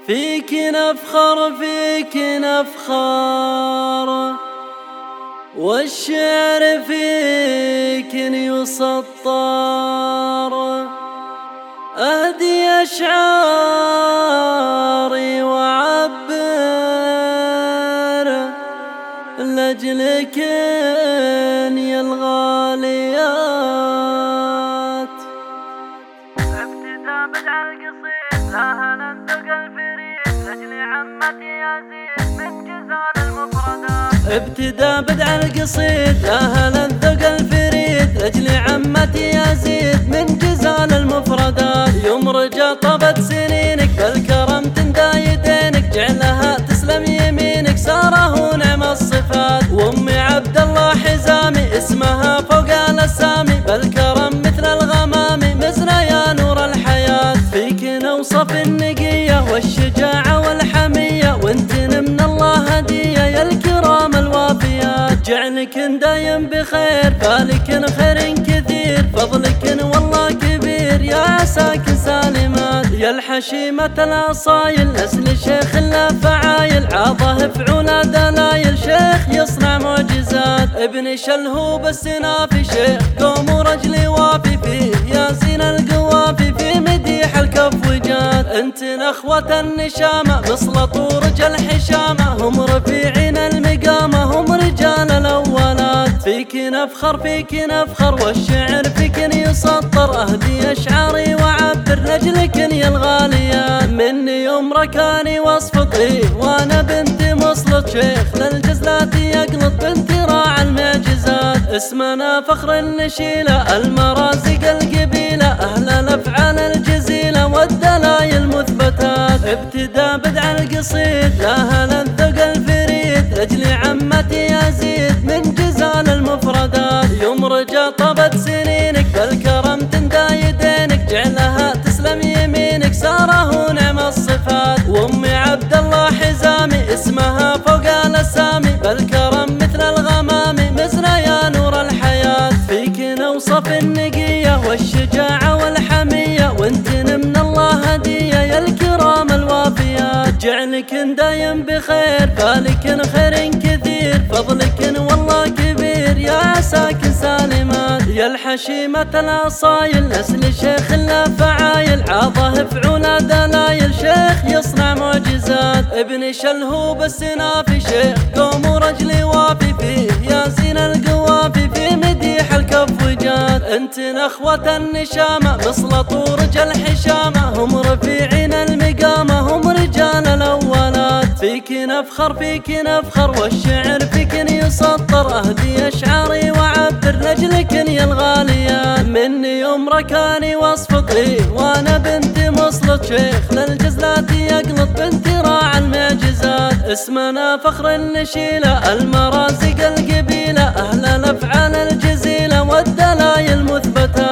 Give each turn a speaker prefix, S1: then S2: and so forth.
S1: فيك نفخر فيك نفخر، والشعر فيك يسطر. أهدي أشعاري وعبر لأجلك يا الغاليات.
S2: ابتدى بدع القصيد لها نندق الفريد لأجل عمتي يزيد من جزال المفردات.
S1: ابتدى بدع القصيد لها نندق الفريد لأجل عمتي يزيد من جزال المفردات. يوم رجع طبت سنينك بالكرم تندى يدينك، جعلها تسلم يمينك ساره نعم الصفات. وامي عبد الله حزامي اسمها فوق الاسامي، بالكرم مثل الغمام مزنة يا نور الحياة. فيك نوصف النقية والشجاعة والحمية، وانت من الله هدية يا الكرام الوافيات. جعلك دايم بخير بالك خير كثير، فضلك والله كبير يا عساك سالمات. يا الحشيمة الأصايل نسل شيخ لا فعايل، عاضه فعولا دلايل شيخ يصنع معجزات. ابن شلهوب السنافي شيخ قوم ورجلي وافي، فيه يا زين القوافي في مديح الكف وجات. انت نخوة النشامة مسلط ورجال حشامة، هم رفيعين المقامة هم رجال الأولات. فيك نفخر فيك نفخر، والشعر فيك يسطر. أهدي أشعاري وعبر لأجلك يا الغالية. مني يوم ركاني وصفطي وانا بنت مصلط، شيخ للجزلات يقلط بنت راعى المعجزات. اسمنا فخر النشيلة المرازق القبيلة، أهل الأفعال الجزيلة والدلايل مثبتات. ابتدى بدع القصيد لها نذق الفريد لأجل عمتي يزيد من جزال المفردات. يوم رجع طبت سنينك بالكرم تندى يدينك، جعلها تسلم يمينك ساره نعم الصفات. وامي عبد الله حزامي اسمها فوق الاسامي، بالكرم مثل الغمام مزنة يا نور الحياة. فيك نوصف النقية والشجاعة والحمية، وانت من الله هدية يا الكرام الوافيات. جعلك دايم بخير بالك خير كثير، فضلك والله كبير يا عساك سالمات. يا الحشيمة الأصايل نسل شيخ لا فعايل، عاضه فعولا دلايل شيخ يصنع معجزات. ابن شلهوب السنافي شيخ قوم ورجلي وافي، فيه يا زين القوافي في مديح الكف وجات. انت نخوة النشامة مسلط ورجال حشامة، هم رفيعين المقامة هم رجال الأولات. فيك نفخر فيك نفخر، والشعر فيك يسطر. أهدي أشعاري وعبر لأجلك يا الغالية. مني يوم ركاني وصفطي وانا بنت مصلط، شيخ للجزلات يقلط بنت راعى المعجزات. اسمنا فخر النشيلة المرازق القبيلة، أهل الأفعال الجزيلة والدلايل مثبتات.